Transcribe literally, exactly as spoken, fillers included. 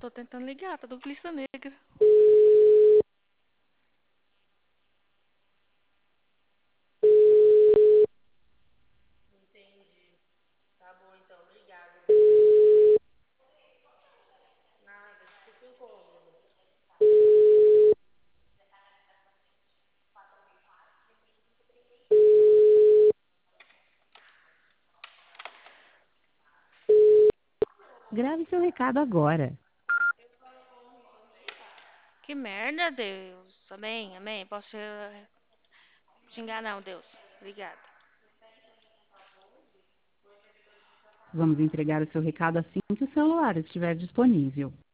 Tô tentando ligar, tá do lista negra. Grave seu recado agora. Que merda, Deus. Amém, amém. Posso eh, xingar não, Deus. Obrigada. Vamos entregar o seu recado assim que o celular estiver disponível.